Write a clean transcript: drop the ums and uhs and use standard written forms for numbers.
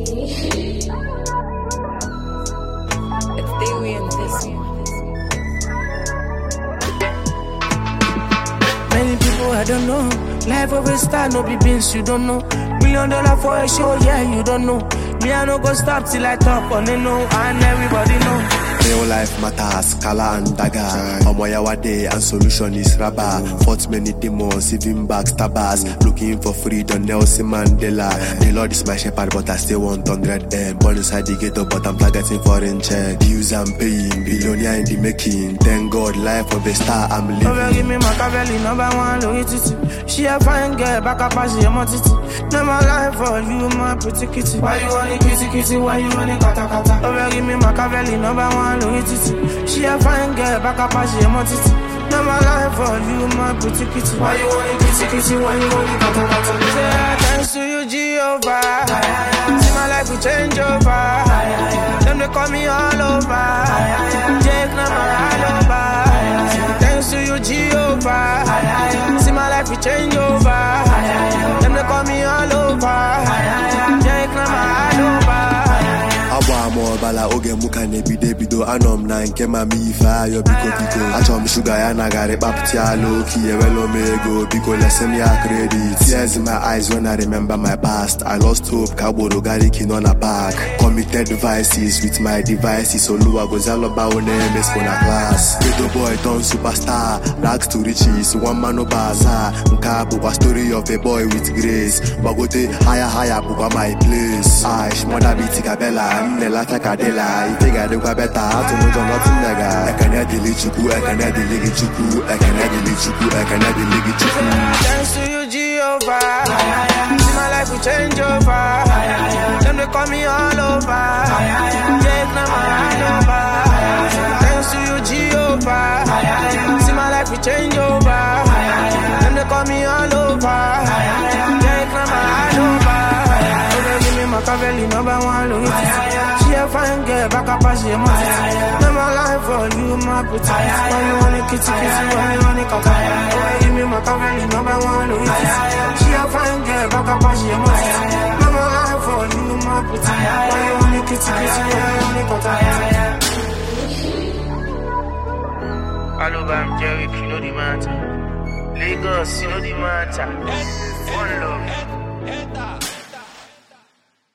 It's theory and this one. Many people I don't know. Life of a star, no be beans, you don't know. $1 million for a show, yeah, you don't know. Me, I no go stop till I talk on the know, and everybody know. Real life matters, Kala and Daga. Omoyawade and solution is rubber. Fought many demons, even backstabbers. Looking for freedom, Nelson Mandela. The Lord is my shepherd, but I still want 100 M. Born inside the ghetto, but I'm targeting foreign check. Dues I'm paying, billionaire in the making. Thank God, life of a star, I'm living. Over give me Machiavelli, #1, Louis Titi. She a fine girl, back up as she a titi. No my life for you, my pretty kitty. Why you want it kitty kitty? Why you want it kata kata? Over give me Machiavelli, #1, Louis Titi. She a fine girl, back up as she a titi. No my life for you, my pretty kitty. Why you want it kitty kitty? Why you want it kata kata? Say thanks to you, Jehovah. See my life will change over. Them they call me all over. Jake na my all over. Thanks to you, Jehovah. See my life will change over. Them they call me all over. Jake na my all over. Abwa mo bala oge muka nebi debido anom na nke mami ifa yo biko biko achom sugar ya nagare bapti alo kiye welo mego biko lesson ya credit tears in my eyes when I remember my past. I lost hope kaboro gari kino na park committed devices with my devices oluwa gozalo ba one ms for na class ghetto boy turn superstar rags to riches one man no baza nka bukwa story of a boy with grace bagote higher bukwa my place aish mother bitika bella Nela takadela, itega de kwa beta, to no do nothing nega. Ekanya dili chuku, ekanya dili chuku, ekanya dili chuku, ekanya dili chuku. Thanks to you, Jehovah. See my life will change over. Them they call me all over. Jake na my all over. Thanks to you, Jehovah. See my life will change over. Them they call me all over. Jake na my all over. Give me Machiavelli, #1, Louis Titi. She a fine girl, back up as she a titi. No my life for you, my pretty. Why you want it kitty kitty? Why you want it kaka? Give me Machiavelli, #1, Louis Titi. She a fine girl, back up as she a titi. No my life for you, my pretty. Why you want it kitty kitty? Why you want it kaka? Hello, I'm Jerry, you know the matter. Lagos, you know the matter. One love.